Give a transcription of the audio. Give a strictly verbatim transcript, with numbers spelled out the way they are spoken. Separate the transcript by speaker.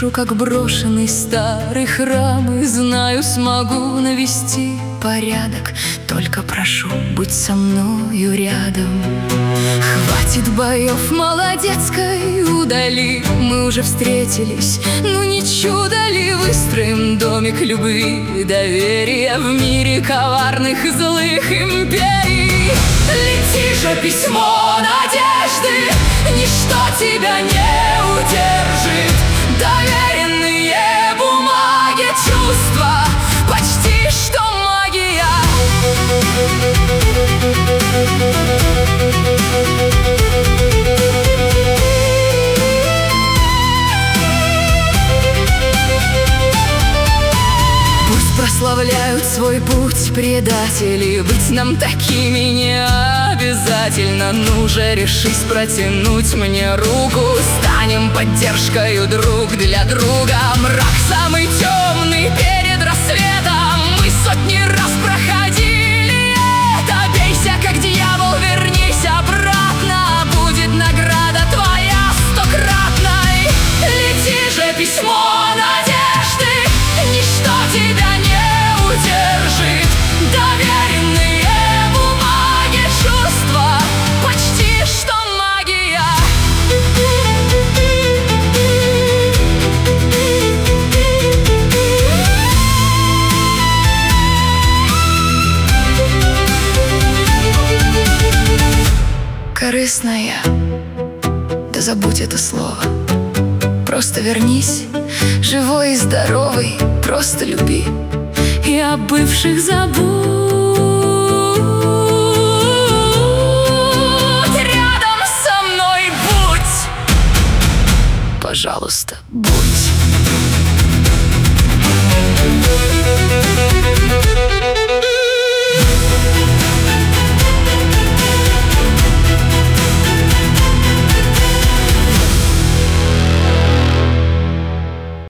Speaker 1: Душу, как брошенный старый храм, и знаю, смогу навести порядок. Только прошу, будь со мною рядом. Хватит боев молодецкой удали, мы уже встретились, ну не чудо ли? Выстроим домик любви и доверия в мире коварных и злых империй. Лети же, письмо надежды, ничто тебя не удержит. Доверенные бумаге чувства, почти что магия. Пусть прославляют свой путь предатели, быть нам такими не обязательно. Ну же, решись протянуть мне руку, станем поддержкой друг для друга. Мрак самый темный перед рассветом, мы сотни раз проходили это. Бейся, как дьявол, вернись обратно, будет награда твоя стократной. Лети же, письмо надежды, ничто тебя не удержит. Доверенные бумаги чувства, почти что магия. Корыстная, да забудь это слово. Просто вернись, живой и здоровый, просто люби. И о бывших забудь.